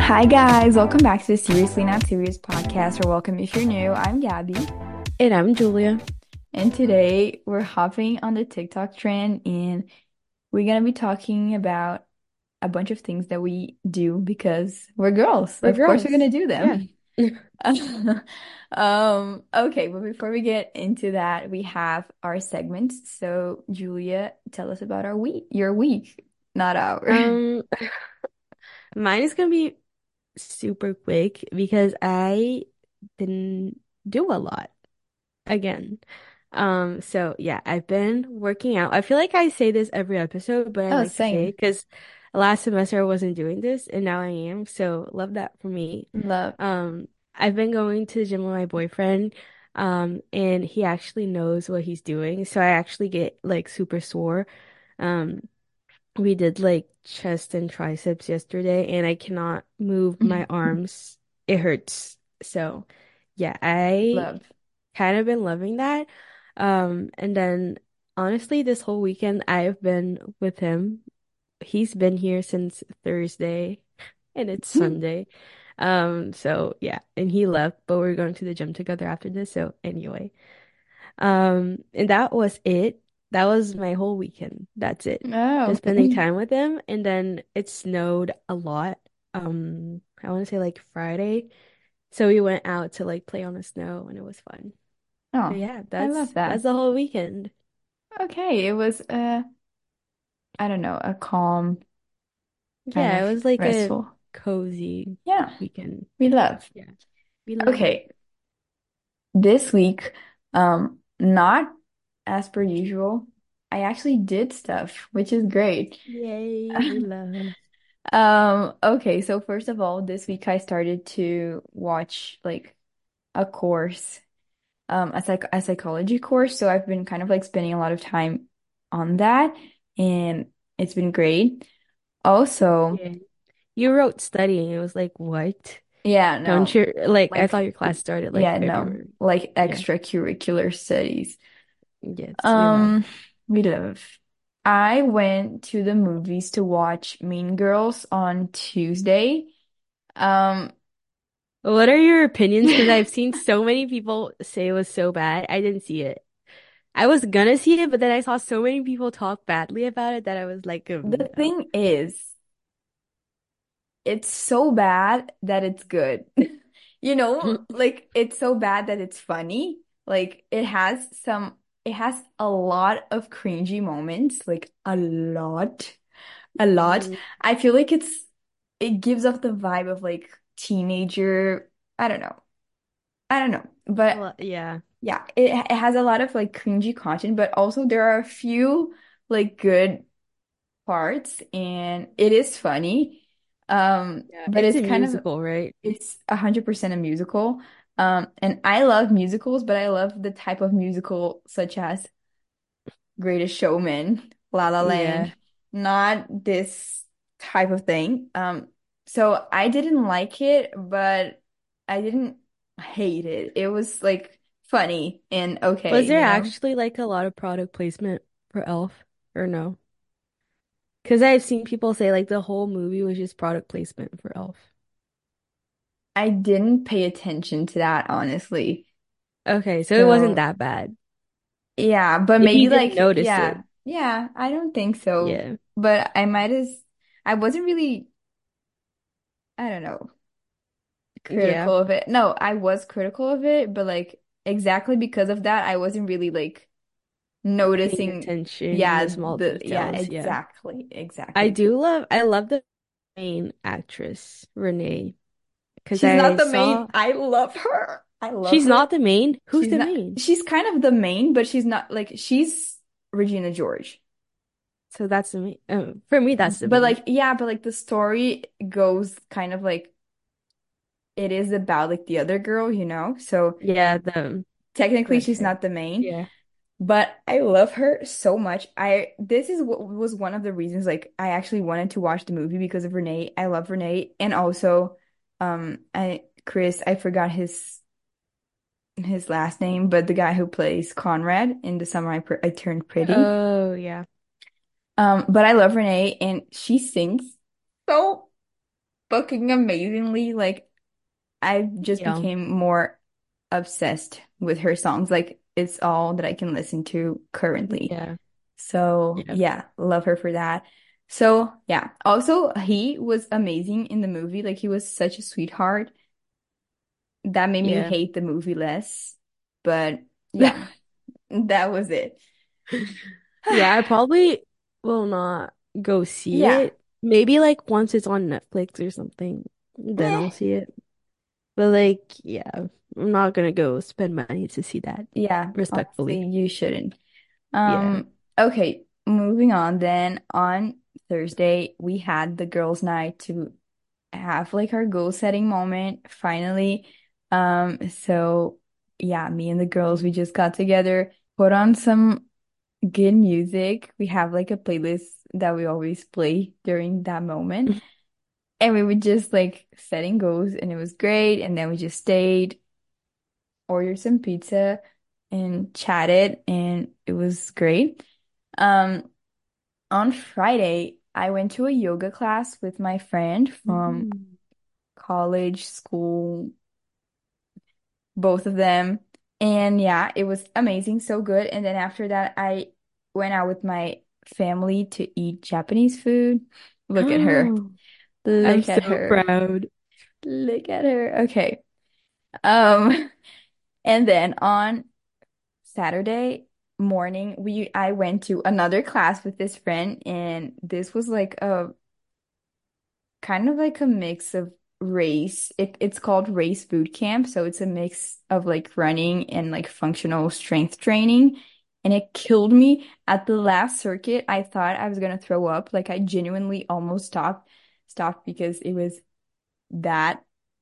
Hi guys, welcome back to the Seriously Not Serious podcast, or welcome if you're new. I'm Gabby, And I'm Julia. and today we're hopping on the TikTok trend and we're gonna be talking about a bunch of things that we do because we're girls. We're Of course we're girls. gonna do Yeah. them. Okay, but before we get into that, we have our segments. So Julia, tell us about your week, not our. Um, Mine is gonna be super quick because I didn't do a lot again. So yeah, I've been working out. I feel like I say this every episode, but I Oh, like to say same. it because last semester I wasn't doing this and now I am. So love that for me. Love. Um, I've been going to the gym with my boyfriend, and he actually knows what he's doing. So I actually get like super sore. Um, We did like chest and triceps yesterday, and I cannot move my arms. It hurts. So, yeah, I Love. kind of been loving that. And then honestly, this whole weekend I've been with him. He's been here since Thursday, and it's Sunday. So yeah, and he left, but we're going to the gym together after this. So anyway. And that was it. That was my whole weekend. That's it. Oh, Just spending time with him. And then it snowed a lot. I want to say like Friday. So we went out to like play on the snow and it was fun. So oh, yeah, I that's love that. that's the whole weekend. Okay, it was I don't know, a calm, kind Yeah, of it was like a restful. cozy Yeah, weekend. we love. Yeah, we love. Okay, this week, not as per usual, I actually did stuff, which is great. Yay, we love. Okay, so first of all, this week I started to watch like a course, a psychology course. So I've been kind of like spending a lot of time on that, and it's been great. Also, Yeah. You wrote studying. It was like, what? yeah, Don't no, you like I thought like, your class started like yeah, no, February. like Yeah. extracurricular studies. Yes, we love. Um, we love. I went to the movies to watch Mean Girls on Tuesday. Um, What are your opinions? Because I've seen so many people say it was so bad. I didn't see it. I was gonna see it, but then I saw so many people talk badly about it that I was like, the no. thing is, it's so bad that it's good. Like it's so bad that it's funny. Like it has a lot of cringy moments, like a lot. Mm, I feel like it gives off the vibe of like teenager. I don't know. I don't know. But well, yeah. yeah, it has a lot of like cringy content, but also there are a few like good parts and it is funny. Yeah, But it's a musical, right? it's 100% a musical. And I love musicals, but I love the type of musical such as Greatest Showman, La La Yeah. Land, not this type of thing. So I didn't like it, but I didn't hate it. It was like funny and okay, Was there you know? actually like a lot of product placement for Elf or no? Because I've seen people say like the whole movie was just product placement for Elf. I didn't pay attention to that, honestly. Okay, so it wasn't So that bad. yeah, but If you maybe didn't like, notice it. yeah, I don't think so. Yeah. But I wasn't really, I don't know, Yeah. critical of it. No, I was critical of it, but like exactly because of that, I wasn't really like Paying noticing, attention in the small yeah, details. Yeah. exactly. I love the main actress, Renee, because She's not I the main. saw I love her. I love she's her. not the main. Who's the main? She's kind of the main, but she's not like she's Regina George. So that's the main. For me, that's the But main. like, yeah, but like the story goes kind of like it is about like the other girl, you know? So Yeah, the technically red she's hair. not the main, Yeah. but I love her so much. This is what was one of the reasons like I actually wanted to watch the movie because of Renee. I love Renee and also I Chris, I forgot his last name, but the guy who plays Conrad in The Summer I Turned Pretty. Oh yeah. But I love Renee and she sings so fucking amazingly. Like I just Yeah. became more obsessed with her songs. Like it's all that I can listen to currently. Yeah. So Yeah. yeah, love her for that. So yeah, also he was amazing in the movie. Like he was such a sweetheart. That made me Yeah. hate the movie less. But yeah, that was it. Yeah, I probably will not go see Yeah. it. Maybe like once it's on Netflix or something, then Meh. I'll see it. But like, yeah, I'm not gonna go spend money to see that, Yeah, honestly, respectfully. you shouldn't. Yeah. Okay, moving on then. On Thursday, we had the girls' night to have like our goal setting moment finally. So yeah, me and the girls, we just got together, put on some good music. We have like a playlist that we always play during that moment. And we were just like setting goals and it was great. And then we just stayed, ordered some pizza and chatted and it was great. Um, on Friday, I went to a yoga class with my friend from Mm. college, school, both of them. And yeah, it was amazing, so good. And then after that, I went out with my family to eat Japanese food. Look at her. I'm Look so at her. proud. Look at her. Okay. Um, and then on Saturday morning, we I went to another class with this friend, and this was like a kind of like a mix of race. It's called race boot camp, so it's a mix of like running and like functional strength training. And it killed me at the last circuit. I thought I was gonna throw up. Like I genuinely almost stopped because it was that,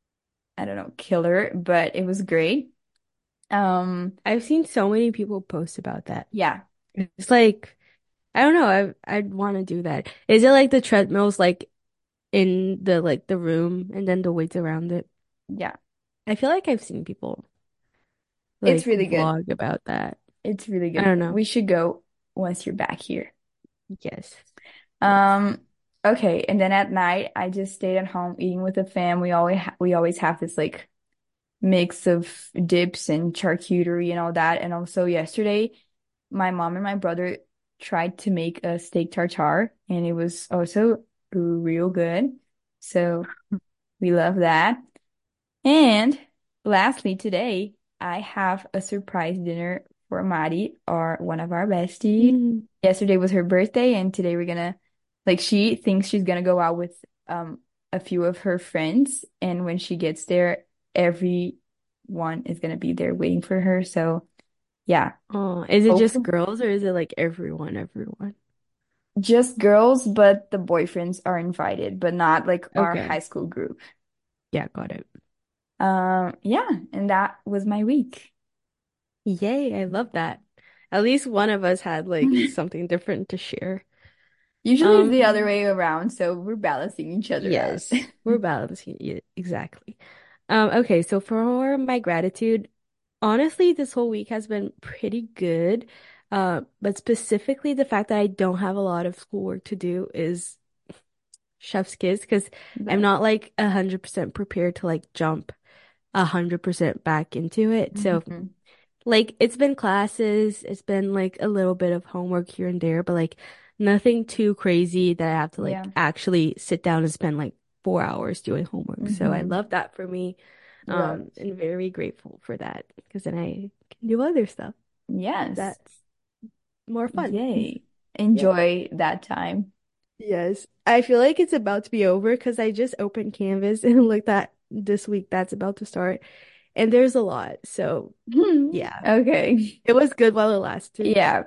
I don't know, killer, but it was great. Um, I've seen so many people post about that. yeah, It's like, I don't know, I'd want to do that. Is it like the treadmills like in the room and then the weights around it? yeah, I feel like I've seen people it's like really good. vlog about that. It's really I good. don't know. We should go once you're back here. Yes. Yes. Um, okay, and then at night I just stayed at home eating with the fam. We always have this like mix of dips and charcuterie and all that. And also yesterday, my mom and my brother tried to make a steak tartare, and it was also real good. So we love that. And lastly, today I have a surprise dinner for Mari, or one of our besties. Mm. Yesterday was her birthday, and today we're gonna, like, she thinks she's gonna go out with a few of her friends, and when she gets there, everyone is gonna be there waiting for her. So yeah, Oh, is it just hopefully girls or is it like everyone, everyone? just girls, but the boyfriends are invited, but not like our Okay. high school group. Yeah, got it. Yeah, and that was my week. Yay, I love that. At least one of us had like something different to share. Usually it's the other Um, way around, so we're balancing each other out. yes, we're balancing it exactly. Okay, so for my gratitude, honestly, this whole week has been pretty good. But specifically the fact that I don't have a lot of schoolwork to do is chef's kiss because I'm That's not like 100% prepared to like jump 100% back into it. So mhm. like it's been classes, it's been like a little bit of homework here and there, but like nothing too crazy that I have to Yeah. like actually sit down and spend like 4 hours doing homework. So I Hmm. love that for me. Love. And very grateful for that because then I can do other stuff Yes. that's more fun. Yay. Yeah. Enjoy that time. Yes. I feel like it's about to be over because I just opened Canvas and looked at this week that's about to start. And there's a lot. So yeah, Okay. it was good while it lasted. Yeah.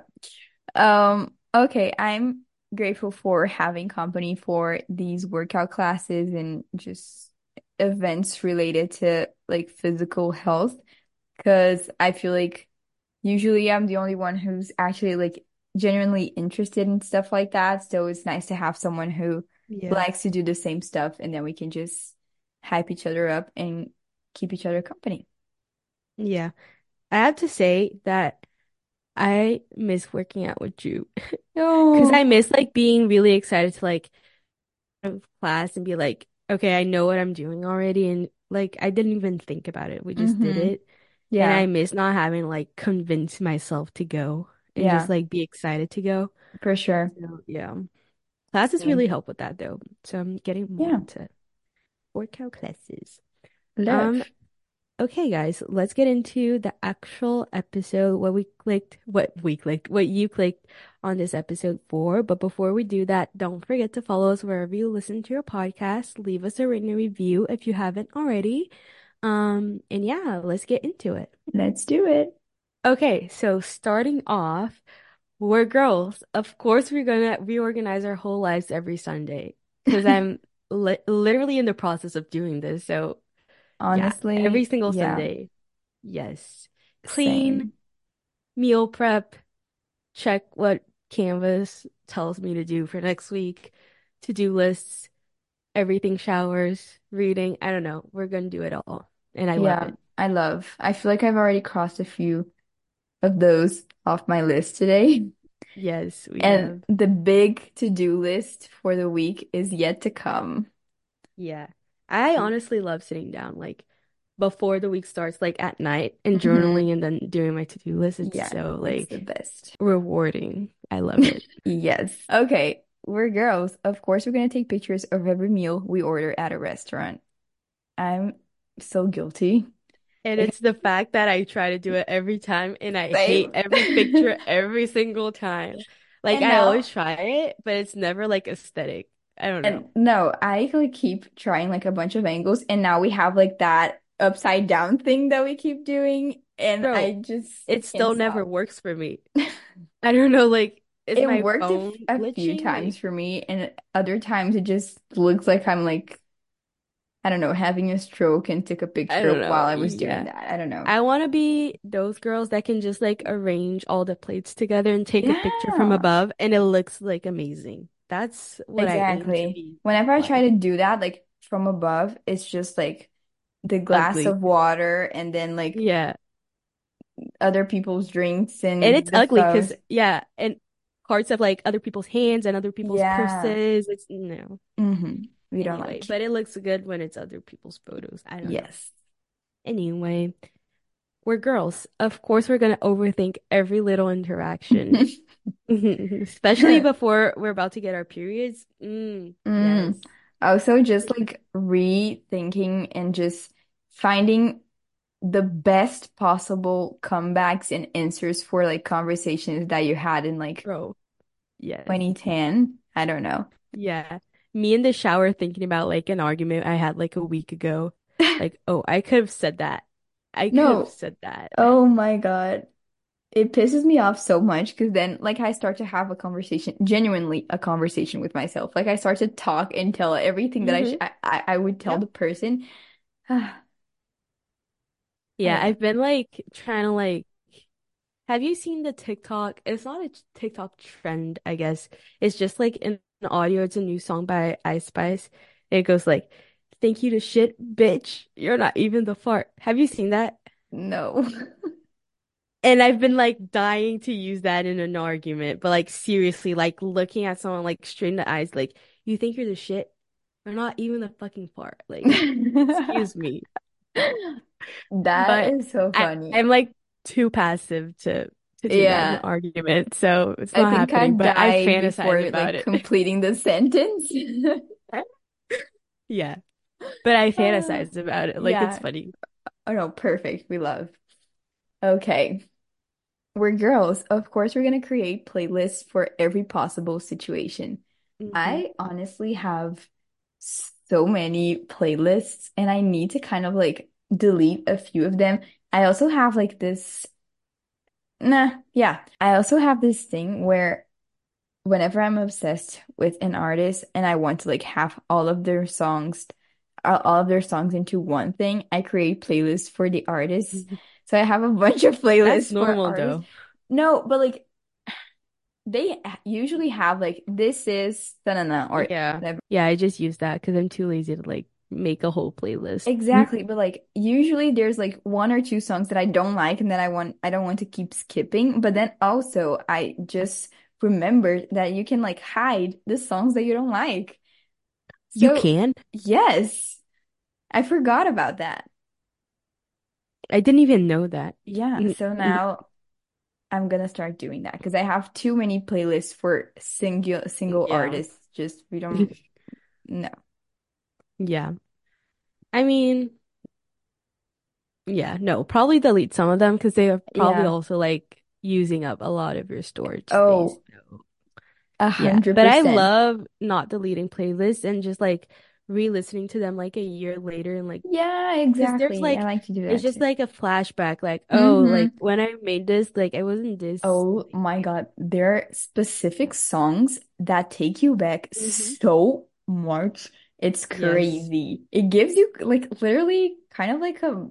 Okay, I'm grateful for having company for these workout classes and just events related to like physical health, because I feel like usually I'm the only one who's actually like genuinely interested in stuff like that. So it's nice to have someone who Yeah. likes to do the same stuff, and then we can just hype each other up and keep each other company. Yeah. I have to say that I miss working out with you because I Oh, miss like being really excited to like have class and be like okay, I know what I'm doing already, and like I didn't even think about it. We just did Mm-hmm. it. And I Yeah. miss not having like convinced myself to go and just Yeah, like be excited to go. for sure. So yeah. Classes Same. really help with that though. So I'm getting more Yeah. into workout classes. Um, Love. okay guys, let's get into the actual episode, what you clicked on this episode for. But before we do that, don't forget to follow us wherever you listen to your podcast. Leave us a rating and review if you haven't already. And yeah, let's get into it. Let's do it. Okay, so starting off, we're girls. Of course, we're gonna reorganize our whole lives every Sunday because I'm literally in the process of doing this. So, yeah, every Honestly, single yeah, Sunday. Yes. Clean, same. meal prep, check what Canvas tells me to do for next week, to-do lists, everything, showers, reading. I don't know. We're gonna do it all, and I love Yeah, it. I love. I feel like I've already crossed a few of those off my list today. Yes, we And have. the big to-do list for the week is yet to come. Yeah. I honestly love sitting down like before the week starts, like at night and Hmm. journaling and then doing my to-do list. It's Yeah, so it's the like best. rewarding. I love it. Yes. Okay, we're girls. Of course, we're gonna take pictures of every meal we order at a restaurant. I'm so guilty. And Like, it's the fact that I try to do it every time and I hate same. every picture every single time. Like And I now always try it, but it's never like aesthetic. I don't know. And no, I like keep trying like a bunch of angles, and now we have like that upside down thing that we keep doing, and I Bro, just it can't still never stop. works for me. I don't know, like, is It my worked phone a few glitching? Like, times for me, and other times it just looks like I'm like, I don't know, having a stroke and took a I picture don't know. while I was doing Yeah. that. I don't know. I want to be those girls that can just like arrange all the plates together and take a picture from Yeah, above and it looks like amazing. That's what I aim to exactly. be Whenever I try like. to do that, like from above, it's just like the glass Ugly. of water and then like Yeah. other people's drinks And it's and the ugly because, phones. yeah, and parts of like other people's hands and other people's Yeah. purses. It's no. We don't Anyway, like it. but it looks good when it's other people's photos. I don't know. Yes. Anyway, we're girls. Of course, we're gonna overthink every little interaction. Especially before we're about to get our periods. Yes, Mm. Also, just like rethinking and just finding the best possible comebacks and answers for like conversations that you had in like bro. Yes. 2010. I don't know. Yeah. Me in the shower thinking about like an argument I had like a week ago. Like, oh, I could have said that. I could have No. said that. Oh my God. It pisses me off so much because then like I start to have a conversation, genuinely a conversation with myself. Like I start to talk and tell everything that Mm-hmm. I would tell Yep. the person. I Yeah, don't know. I've been like trying to like have you seen the TikTok? It's not a TikTok trend, I guess. It's just like in the audio, it's a new song by Ice Spice. It goes like, "Thank you to shit, bitch. You're not even the fart." Have you seen that? No. And I've been like dying to use that in an argument, but like seriously, like looking at someone like straight in the eyes, like, "You think you're the shit? You're not even the fucking fart." Like, excuse me. That But is so funny. I'm like too passive to do that in an Yeah. argument, so it's I not think happening. I'd But I die fantasize before about like it. completing the sentence. Yeah, but I Ah, fantasize about it. Like it's yeah. funny. Oh no, perfect. We love. Okay. We're girls. Of course, we're gonna create playlists for every possible situation. Hmm. I honestly have so many playlists and I need to kind of like delete a few of them. I also have like this, yeah. I also have this thing where whenever I'm obsessed with an artist and I want to like have all of their songs into one thing, I create playlists for the artists. So I have a bunch of That's playlists for normal artists. though. No, but like they usually have like this is na or Yeah. whatever. Yeah, I just use that because I'm too lazy to like make a whole playlist. Exactly, but like usually there's like one or two songs that I don't like and then I don't want to keep skipping, but then also I just remembered that you can like hide the songs that you don't like. You So, can? yes, I forgot about that. I didn't even know that. Yeah, N- so n- now I'm gonna start doing that because I have too many playlists for single Yeah. artists. Just we don't know. Yeah. I mean, yeah, no, probably delete some of them because they are probably Yeah. also like using up a lot of your storage space. Oh, So, a yeah, hundred but I percent. love not deleting playlists and just like re-listening to them like a year later and like Yeah, because there's exactly. I like like to do it's that just too. like a flashback like oh like Mm-hmm. when I made this like I wasn't this Oh like my God. There are specific songs that take you back hmm so much. It's yes, crazy. It gives you like literally kind of like a,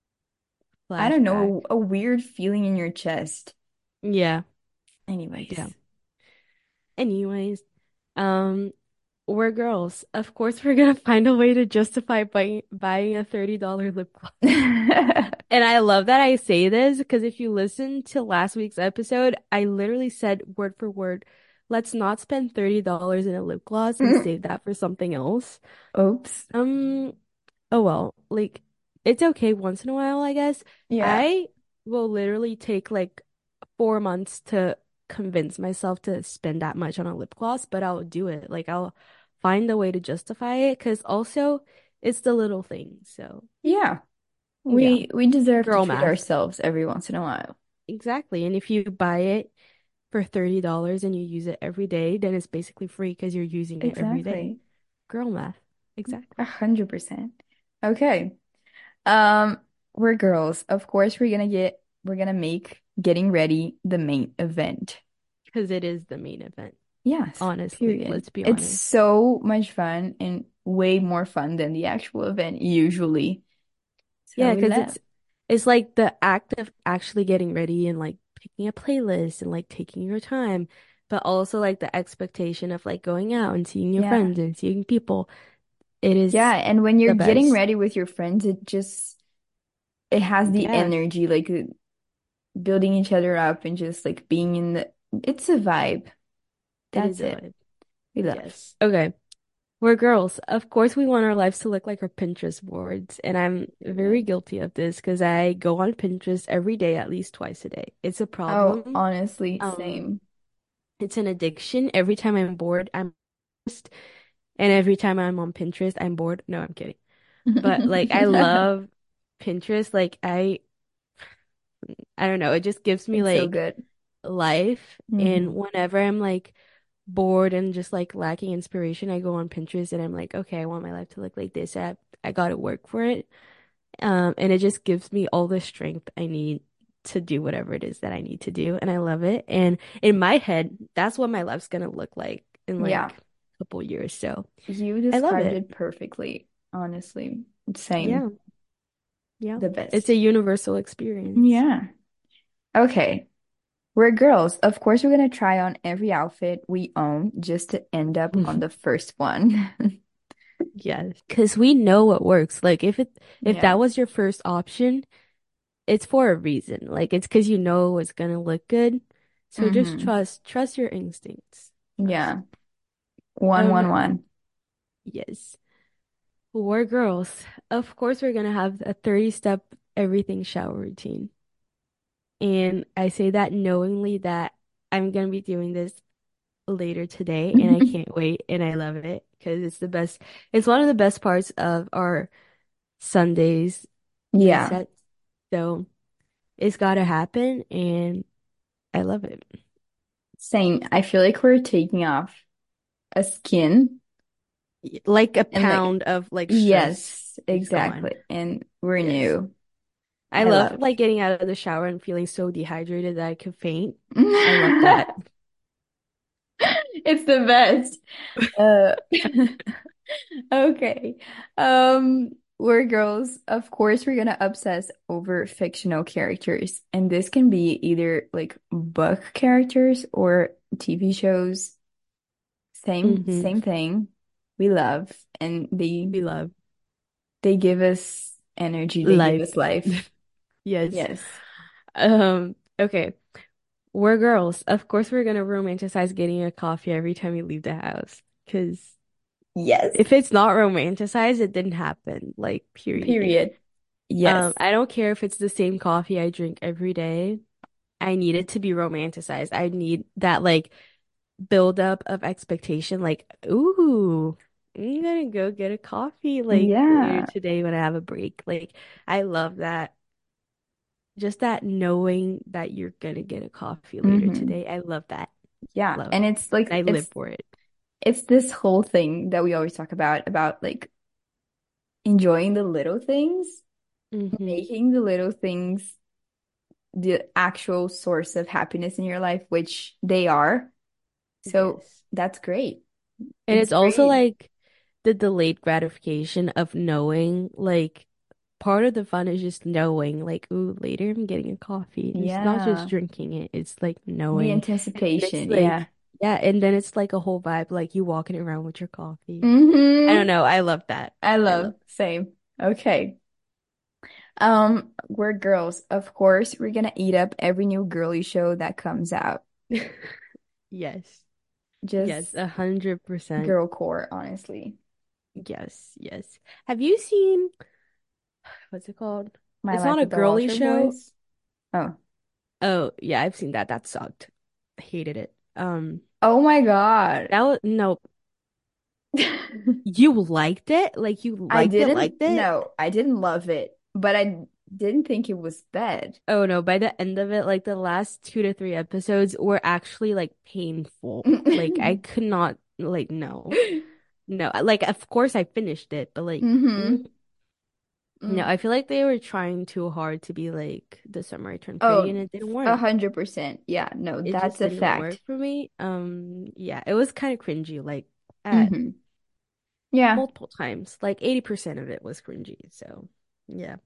I don't flashback. know, a weird feeling in your chest. Yeah, yeah. Anyways. Anyways, um we're girls. Of course we're gonna find a way to justify buying a $30 lip gloss. And I love that I say this because if you listen to last week's episode, I literally said word for word, let's not spend $30 in a lip gloss and save that for something else. Oops. Um, oh well, like it's okay once in a while, I guess. Yeah. I will literally take like 4 months to convince myself to spend that much on a lip gloss, but I'll do it. Like I'll find a way to justify it because also it's the little things. So Yeah. yeah, We deserve to girl treat math. ourselves every once in a while. Exactly. And if you buy it for $30 and you use it every day, then it's basically free because you're using it every day. Exactly. Girl math. Exactly. 100%. Okay. Um, we're girls. Of course, we're gonna make getting ready the main event. Because it is the main event. Yes, Honestly, period. let's be It's honest. so much fun and way more fun than the actual event usually. So Yeah, we because left. it's like the act of actually getting ready and like picking a playlist and like taking your time, but also like the expectation of like going out and seeing your Yeah. friends and seeing people. It Yeah, is and when you're the getting best. ready with your friends, it has the Yeah, energy, like building each other up and just like being in the it's a vibe. it is That's a it. vibe. We love. Yes. Okay. We're girls. Of course, we want our lives to look like our Pinterest boards. And I'm very Period. guilty of this because I go on Pinterest every day, at least twice a day. It's a Oh, problem. honestly, Um, same. it's an addiction. Every time I'm bored, I'm just, and every time I'm on Pinterest, I'm bored. No, I'm kidding. But like, I love Pinterest. Like, I don't know. It just gives me It's so like good. life. And Hmm. whenever I'm like bored and just like lacking inspiration, I go on Pinterest and I'm like, okay, I want my life to look like this. I gotta work for it. And it just gives me all the strength I need to do whatever it is that I need to do. And I love it. And in my head, that's what my life's gonna look like in Yeah, like a couple years. So you I love described it. it perfectly, honestly. Yeah, Same. yeah. The It's best. a universal experience. Yeah. Okay. We're girls. Of course, we're gonna try on every outfit we own just to end up on the first one. Yeah, because we know what works. Like if Yeah. that was your first option, it's for a reason. Like it's because you know it's gonna look good. So just Hmm. trust your instincts. Trust. Yeah. One, Um, one, one. yes. We're girls. Of course we're gonna have a 30-step everything shower routine. And I say that knowingly that I'm gonna be doing this later today and I can't wait and I love it because it's the best. It's one of the best parts of our Sundays Yeah. reset. So it's gotta happen and I love it. Same. I feel like we're taking off a skin Like a and like, pound of like stress yes, is gone. exactly. And we're Yes. new. I I love love like getting out of the shower and feeling so dehydrated that I could faint. I love that. It's the best. Uh, okay. We're girls. Of course, we're gonna obsess over fictional characters, and this can be either like book characters or TV shows. Hmm. Same thing. We love, and We love they give us energy. They give life. us life. Yes. Yes. Okay. We're girls. Of course, we're gonna romanticize getting a coffee every time we leave the house. Because Yes. If it's not romanticized, it didn't happen. Like, period. Period. Yes. I don't care if it's the same coffee I drink every day. I need it to be romanticized. I need that like buildup of expectation. Like, ooh, I'm gonna go get a coffee like later Yeah. today when I have a break. Like, I love that. Just that knowing that you're gonna get a coffee later Hmm. today. I love that. Yeah. Love And it. it's like And I live for it. it's this whole thing that we always talk about like enjoying the little things, Hmm. making the little things the actual source of happiness in your life, which they are. So Yes. that's great. And It's it's also great. like the delayed gratification of knowing, like, part of the fun is just knowing, like, ooh, later I'm getting a coffee. It's not just Yeah. drinking it, it's like The knowing. And it's anticipation. Yeah. like, yeah, and then it's like a whole vibe, like you walking around with your coffee. I don't Hmm. know. I love that. I I love. love Same. Okay. We're girls. Of course, we're gonna eat up every new girly show that comes out. it. Yes. Yes, Just 100%. girl core, honestly. Yes, yes. Have you seen what's it called? My It's Life not a with the girly Walter show. Boys. Oh. Oh, yeah, I've seen that. That sucked. I hated it. Oh my God. That was no, you liked it? Like you I liked it, didn't, liked it? no, I didn't love it, but I didn't think it was bad. Oh no, by the end of it, like the last 2 to 3 episodes were actually like painful. Like I could not like no. No. Like of course I finished it, but like Hmm. no, I feel like they were trying too hard to be like the summer I turned pretty and Oh, it didn't work. 100%. Yeah, no, It that's just a didn't work fact. for me. Yeah, it was kind of cringy, like at Hmm. Yeah, multiple times. Like 80% of it was cringy. So yeah.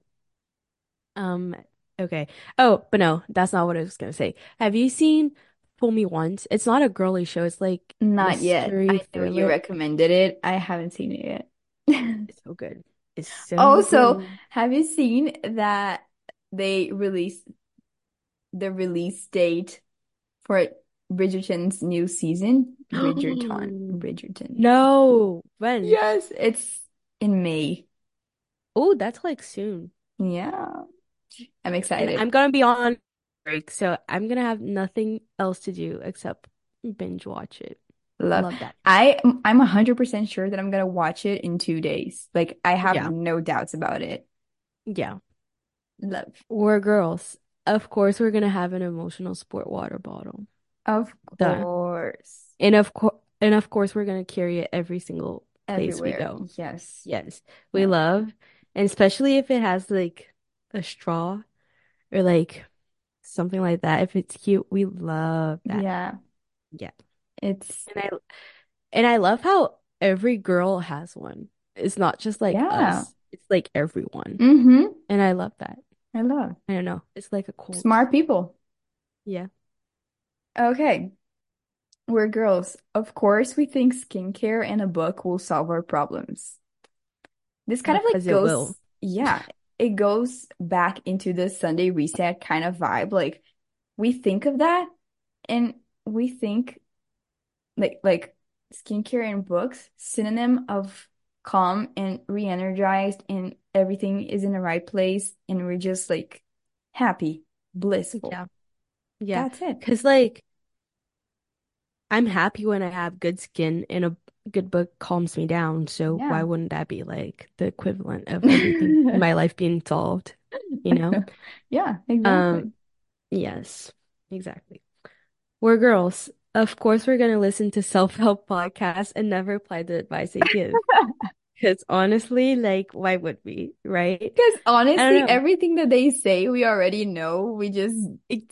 Um, okay. Oh, but no, that's not what I was gonna say. Have you seen Fool Me Once? It's not a girly show, it's like not yet. mystery I know you thriller. recommended it. I haven't seen it yet. It's so good. It's so Also, good. have you seen that they released the release date for Bridgerton's new season? Bridgerton. No, when? Yes, it's in May. Oh, that's like soon. Yeah, I'm And excited. I'm gonna be on break, so I'm gonna have nothing else to do except binge watch it. Love. Love that. I'm 100% sure that I'm gonna watch it in 2 days. Like I have Yeah. no doubts about it. Yeah. Love. We're girls. Of course, we're gonna have an emotional sport water bottle. Of Duh. course. And of course we're gonna carry it every single place we Everywhere. go. Yes. Yes. We No. love, and especially if it has like a straw or like something like that. If it's cute, we love that. Yeah. Yeah. It's And I love how every girl has one. It's not just like yeah. us. It's like everyone. Mm-hmm. And I love that. I love I don't know. It's like a cult. smart people. Yeah. Okay. We're girls. Of course, we think skincare and a book will solve our problems. This kind of like Because it will. yeah, it goes back into the Sunday reset kind of vibe. Like we think of that and we think like skincare and books, synonym of calm and re-energized and everything is in the right place and we're just like happy, blissful. Yeah. Yeah. That's it. Because like I'm happy when I have good skin and a good book calms me down. So why Yeah. wouldn't that be like the equivalent of everything in my life being solved, you know? Yeah, Um, exactly. yes, exactly. We're girls. Of course, we're gonna listen to self-help podcasts and never apply the advice they give. Because honestly, like, why would we, right? Because I honestly, don't know. everything that they say, we already know. We just, It's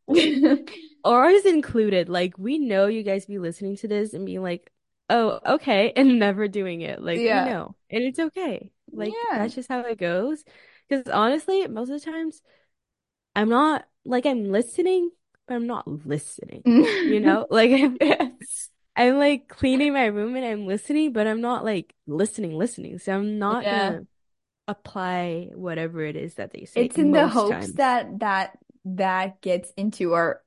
ours included. Like, we know you guys be listening to this and being like, oh, okay, and never doing it. Like, we yeah, know. And it's okay. Like, yeah. that's just how it goes. Because honestly, most of the times, I'm not like I'm listening, but I'm not listening. You know? Like, Yes. I'm like cleaning my room and I'm listening, but I'm not like listening. So I'm not Yeah. gonna apply whatever it is that they say It's in the most hopes times. that gets into our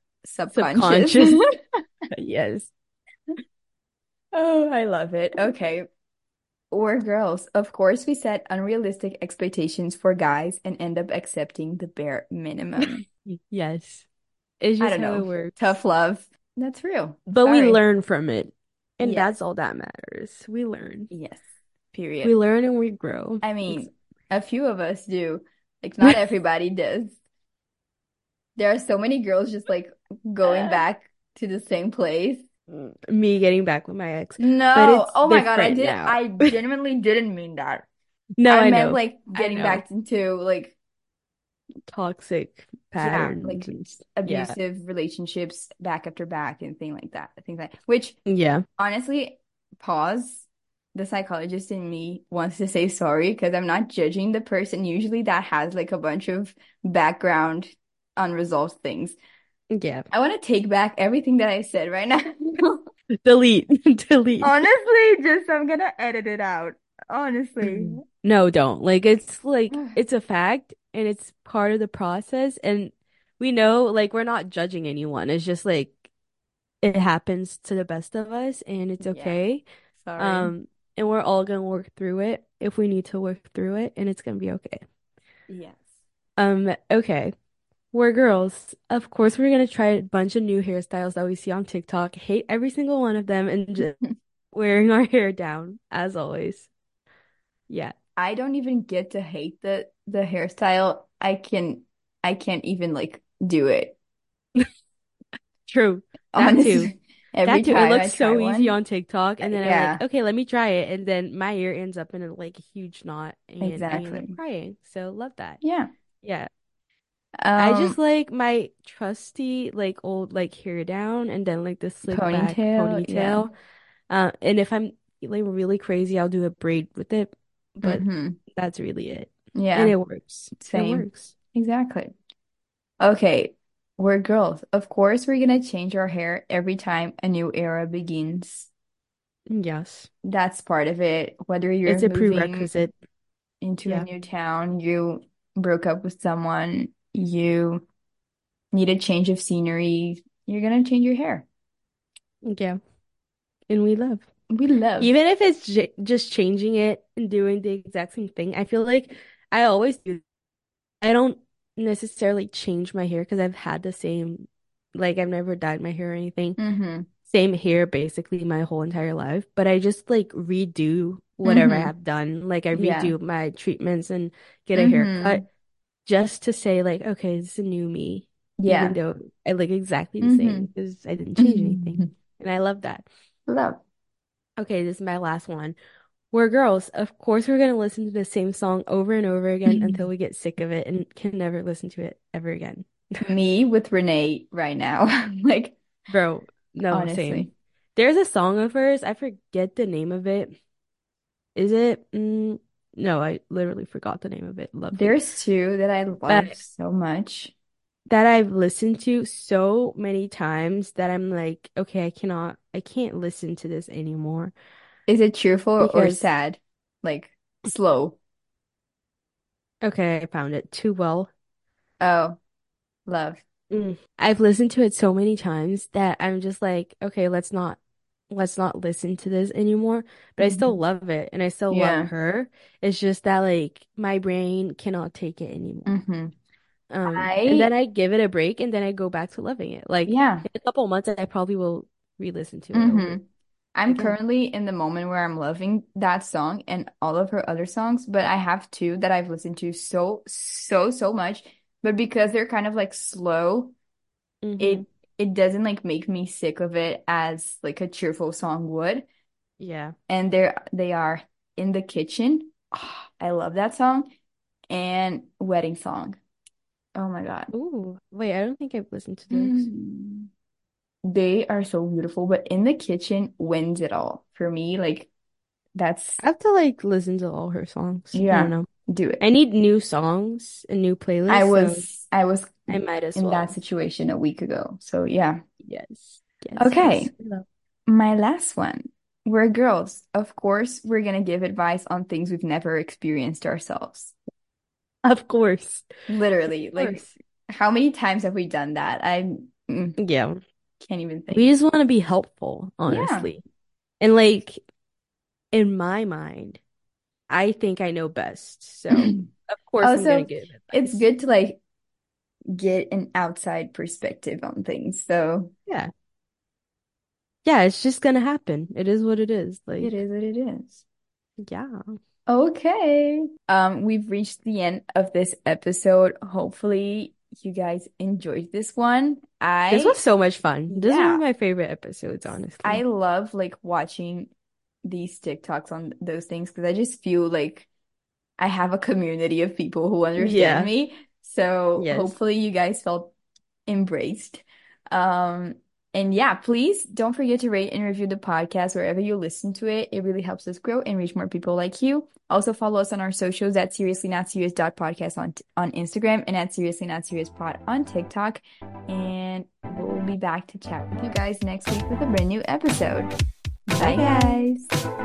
subconscious. Subconscious. Yes. Oh, I love it. Okay. Or girls. Of course, we set unrealistic expectations for guys and end up accepting the bare minimum. Yes. It's I just don't how it know. works. Tough love. That's real. But we Sorry. learn from it. And Yes. that's all that matters. We learn. Yes. Period. We learn and we grow. I It's mean, a few of us do. Like, not everybody does. There are so many girls just like going back to the same place. me getting back with my ex. But No. it's Oh my God, different now. I genuinely didn't mean that. No, I I meant know. like I getting know. back into like, Toxic yeah, patterns like and yeah. abusive relationships back after back and thing like that. Things like which Yeah. honestly, pause. The psychologist in me wants to say sorry because I'm not judging the person usually that has like a bunch of background unresolved things. Yeah. I want to take back everything that I said right now. Delete. Delete. Honestly, just I'm gonna edit it out. Honestly. No, don't. Like it's a fact and it's part of the process and we know like we're not judging anyone. It's just like it happens to the best of us and it's Yeah, okay. sorry. Um and we're all gonna work through it if we need to work through it and it's gonna be okay. Yes. Okay. We're girls. Of course, we're gonna try a bunch of new hairstyles that we see on TikTok. Hate every single one of them and just wearing our hair down as always. Yeah, I don't even get to hate the hairstyle. I can't even like do it. true. That too. Honestly, every That too. It time I looks try so easy one, on TikTok, and then I'm like, yeah, okay, let me try it, and then my ear ends up in like a huge knot, and I end up exactly. crying. So love that. Yeah. Yeah, I just Um, like my trusty like old like hair down, and then like the slick back ponytail, yeah. ponytail. And if I'm like really crazy, I'll do a braid with it, but Mm-hmm. that's really it, and Yeah, it works. It same. works. Exactly. Okay, we're girls. Of course, we're gonna change our hair every time a new era begins. Yes, That's part of it. Whether you're it's a moving prerequisite. into a Yeah, new town, you broke up with someone, you need a change of scenery, you're gonna change your hair. yeah, and we love. We love. Even if it's j just changing it and doing the exact same thing, I feel like I always do. I don't necessarily change my hair because I've had the same, like I've never dyed my hair or anything. Mm-hmm. Same hair basically my whole entire life, but I just like redo whatever I Mm-hmm. have done. Like I Yeah. redo my treatments and get a haircut Mm-hmm. just to say like, okay, this is a new me, even Yeah. though I look exactly the Mm-hmm. same because I didn't change anything. And I love that. Love. Okay, this is my last one. We're girls. Of course, we're gonna listen to the same song over and over again until we get sick of it and can never listen to it ever again. Me with Renee right now. Like, Bro, no, same. honestly. There's a song of hers, I forget the name of it. Is it? No, I literally forgot the name of it. Lovely. There's two that I love But so much. that I've listened to so many times that I'm like, okay, I can't listen to this anymore Is it cheerful or because, sad? Like, slow. okay, I found it too well. Oh, love. I've listened to it so many times that I'm just like, okay, let's not listen to this anymore. But I still Hmm. love it and I still love Yeah. her. It's just that like my brain cannot take it anymore. Hmm. And I, then I give it a break and then I go back to loving it. Like yeah. in a couple months I probably will re-listen to it over Hmm. I'm again. currently in the moment where I'm loving that song and all of her other songs, but I have two that I've listened to so much. But because they're kind of like slow, Hmm. it it doesn't like make me sick of it as like a cheerful song would. Yeah. And they are In the Kitchen. Ah, I love that song. And Wedding Song. Oh my God. Ooh, wait, I don't think I've listened to those. Mm. They are so beautiful, but In the Kitchen wins it all for me. Like that's I have to like listen to all her songs. I don't yeah, know. do it. I need new songs and new playlists, so I was I might as in that well. situation a week ago. So yeah. Yes, yes, Okay, yes. We love. my last one. We're girls. Of course, we're gonna give advice on things we've never experienced ourselves. Of course, of Literally, like course. how many times have we done that? I Yeah, can't even we think. just want to be helpful, Yeah. honestly. And like in my mind, I think I know best. So, of course, I'm gonna Also, give it's advice. good to like get an outside perspective on things. So Yeah. Yeah, it's just gonna happen. It is what it is. it Like, is what it is. yeah. Okay. We've reached the end of this episode. Hopefully you guys enjoyed this one. This was so much fun. This is one Yeah, of my favorite episodes, I honestly. love like watching these TikToks on those things because I just feel like I have a community of people who understand Yeah. me. So Yes. hopefully you guys felt embraced. Um, and yeah, please don't forget to rate and review the podcast wherever you listen to it. It really helps us grow and reach more people like you. Also follow us on our socials at seriouslynotSerious.podcast on Instagram and at seriouslynotSeriousPod on TikTok. And we'll be back to chat with you guys next week with a brand new episode. Bye, Bye, guys. guys.